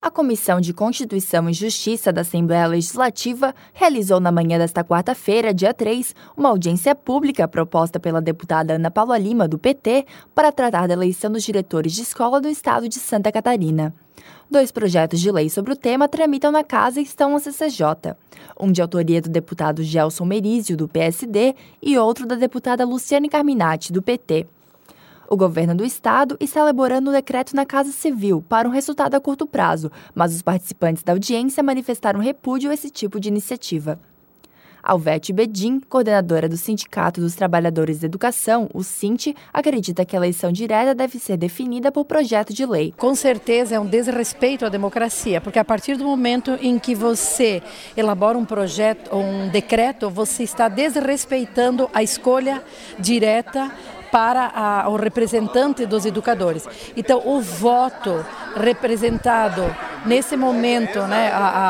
A Comissão de Constituição e Justiça da Assembleia Legislativa realizou na manhã desta quarta-feira, dia 3, uma audiência pública proposta pela deputada Ana Paula Lima, do PT, para tratar da eleição dos diretores de escola do estado de Santa Catarina. 2 projetos de lei sobre o tema tramitam na Casa e estão na CCJ. Um de autoria do deputado Gelson Merizio, do PSD, e outro da deputada Luciane Carminati, do PT. O governo do estado está elaborando um decreto na Casa Civil para um resultado a curto prazo, mas os participantes da audiência manifestaram repúdio a esse tipo de iniciativa. Alvete Bedin, coordenadora do Sindicato dos Trabalhadores da Educação, o SINT, acredita que a eleição direta deve ser definida por projeto de lei. Com certeza é um desrespeito à democracia, porque a partir do momento em que você elabora um projeto ou um decreto, você está desrespeitando a escolha direta para o representante dos educadores. Então, o voto representado nesse momento, né,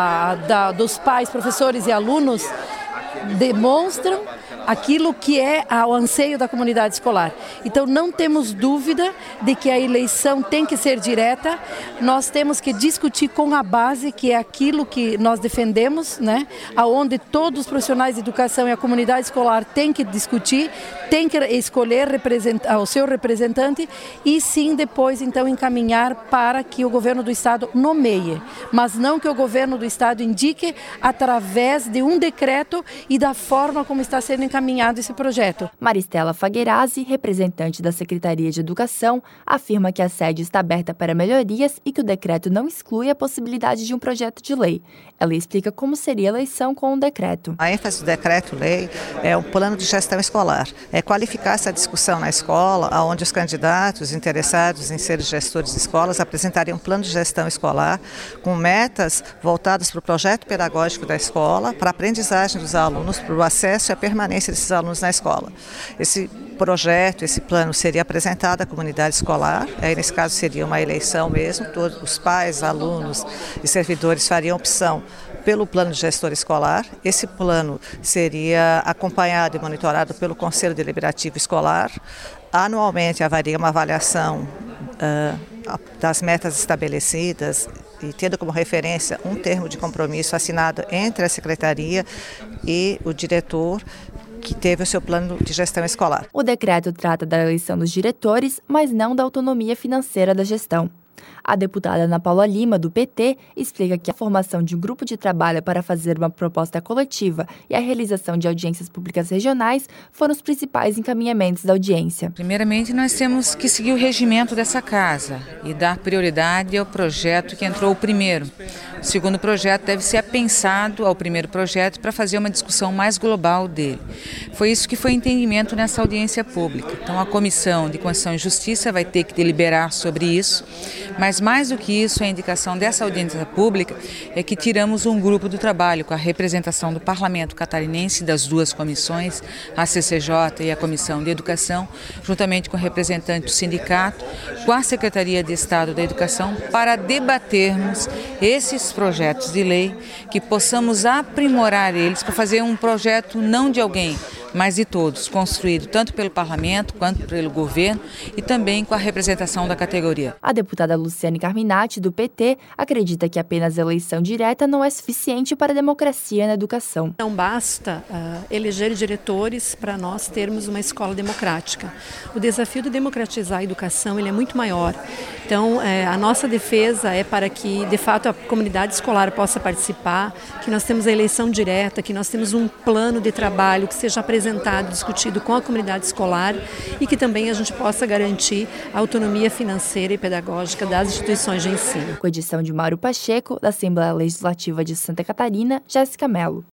dos pais, professores e alunos, demonstram aquilo que é o anseio da comunidade escolar. Então, não temos dúvida de que a eleição tem que ser direta. Nós temos que discutir com a base, que é aquilo que nós defendemos, né? Onde todos os profissionais de educação e a comunidade escolar têm que discutir, têm que escolher o seu representante e sim depois então encaminhar para que o governo do estado nomeie, mas não que o governo do estado indique através de um decreto e da forma como está sendo encaminhado esse projeto. Maristela Fagherazzi, representante da Secretaria de Educação, afirma que a sede está aberta para melhorias e que o decreto não exclui a possibilidade de um projeto de lei. Ela explica como seria a eleição com o decreto. A ênfase do decreto-lei é um plano de gestão escolar. É qualificar essa discussão na escola, onde os candidatos interessados em ser gestores de escolas apresentariam um plano de gestão escolar com metas voltadas para o projeto pedagógico da escola, para a aprendizagem dos alunos, para o acesso e a permanência desses alunos na escola. Esse projeto, esse plano seria apresentado à comunidade escolar, aí nesse caso seria uma eleição mesmo, todos os pais, alunos e servidores fariam opção pelo plano de gestor escolar. Esse plano seria acompanhado e monitorado pelo Conselho Deliberativo Escolar. Anualmente haveria uma avaliação das metas estabelecidas e tendo como referência um termo de compromisso assinado entre a Secretaria e o diretor que teve o seu plano de gestão escolar. O decreto trata da eleição dos diretores, mas não da autonomia financeira da gestão. A deputada Ana Paula Lima, do PT, explica que a formação de um grupo de trabalho para fazer uma proposta coletiva e a realização de audiências públicas regionais foram os principais encaminhamentos da audiência. Primeiramente, nós temos que seguir o regimento dessa casa e dar prioridade ao projeto que entrou primeiro. O segundo projeto deve ser apensado ao primeiro projeto para fazer uma discussão mais global dele. Foi isso que foi entendimento nessa audiência pública. Então, a Comissão de Constituição e Justiça vai ter que deliberar sobre isso, mas mais do que isso, a indicação dessa audiência pública é que tiramos um grupo do trabalho com a representação do Parlamento Catarinense das 2 comissões, a CCJ e a Comissão de Educação, juntamente com o representante do sindicato, com a Secretaria de Estado da Educação, para debatermos esses projetos de lei, que possamos aprimorar eles para fazer um projeto não de alguém, mas de todos, construído tanto pelo Parlamento quanto pelo governo e também com a representação da categoria. A deputada Luciane Carminati, do PT, acredita que apenas a eleição direta não é suficiente para a democracia na educação. Não basta eleger diretores para nós termos uma escola democrática. O desafio de democratizar a educação ele é muito maior. Então, a nossa defesa é para que, de fato, a comunidade escolar possa participar, que nós temos a eleição direta, que nós temos um plano de trabalho que seja apresentado, discutido com a comunidade escolar e que também a gente possa garantir a autonomia financeira e pedagógica das instituições de ensino. Com edição de Mauro Pacheco, da Assembleia Legislativa de Santa Catarina, Jéssica Mello.